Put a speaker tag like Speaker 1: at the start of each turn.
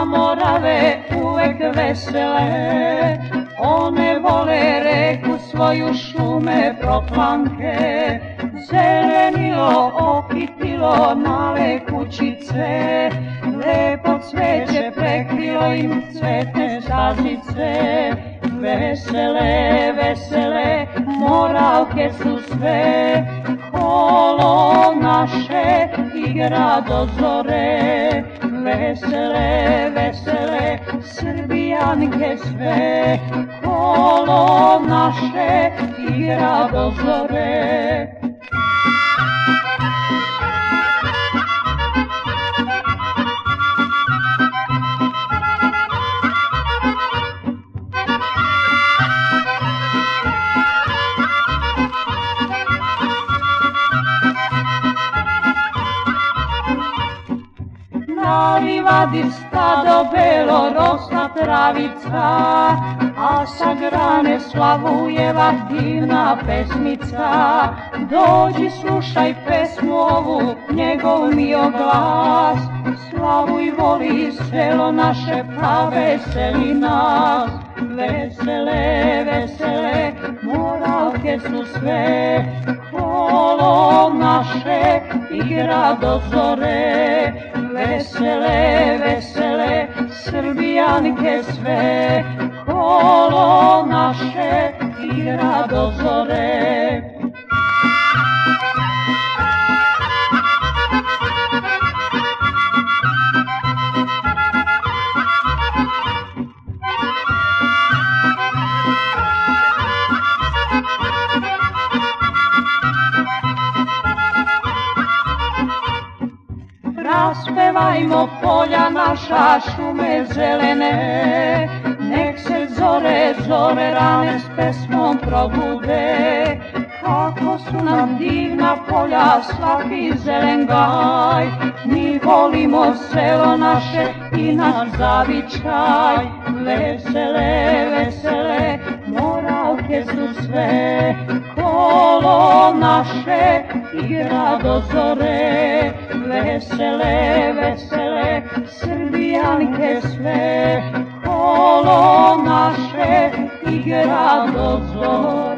Speaker 1: a Morave uvek vesele. One vole reku svoju, šume proplanke, zelenilo okitilo male kućice, lepo cveće prekrilo im cvetne stazice. Vesele, vesele, Moravke su sve, kolo naše igra do zore. Vesele, vesele, Srbijanke sve, kolo naše igra do zore. Na livadi stado belorosna travica, a sa grane Slavujeva divna pesmica. Dođi, slušaj pesmu ovu, njegov mio glas. Slavuj voli selo naše, pa veseli nas. Vesele, vesele, Moravke su sve, kolo naše igra do zore. Vesele, vesele, Srbijanke sve, kolo naše igra do zore. Raspevajmo polja naša, šume zelene, nek se zore, zore rane s pesmom probude. Kako su nam divna polja, svaki zelen gaj, mi volimo selo naše i naš zavičaj. Vesele, vesele, Moravke su sve, kolo naše igra do zore. Vesele, vesele, Srbijanke sve, kolo naše igra do zore.